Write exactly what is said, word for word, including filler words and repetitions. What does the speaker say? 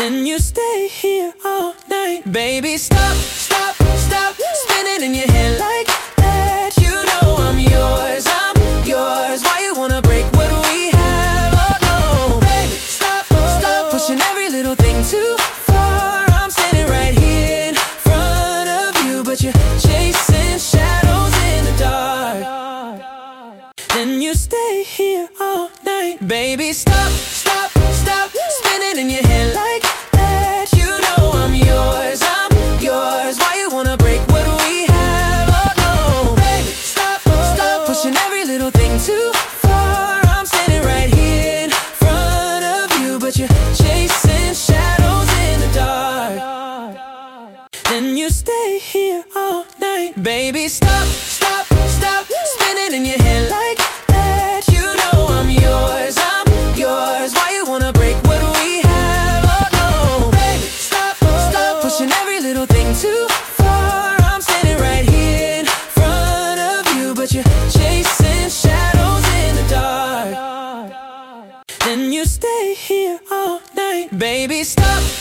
Then you stay here all night. Baby, stop, stop, stop spinning in your head like that. You know I'm yours, I'm yours. Why you wanna break what we have? Oh no, baby, stop, stop pushing every little thing too far. I'm standing right here in front of you, but you're chasing shadows in the dark. Then you stay here all night. Baby, stop, stop, stop spinning in your head like that. You know I'm yours, I'm yours. Why you wanna break what we have? Oh no, baby, stop, stop pushing every little thing too far. I'm standing right here in front of you, but you're chasing shadows in the dark. Then you stay here all night. Baby, stop, stop, stop spinning in your head like that. You know I'm yours, I'm yours. Why you wanna break what we have? Oh no, baby, stop, stop pushing every little thing too far. I'm standing right here in front of you, but you're chasing shadows in the dark. Then you stay here all night. Baby, stop.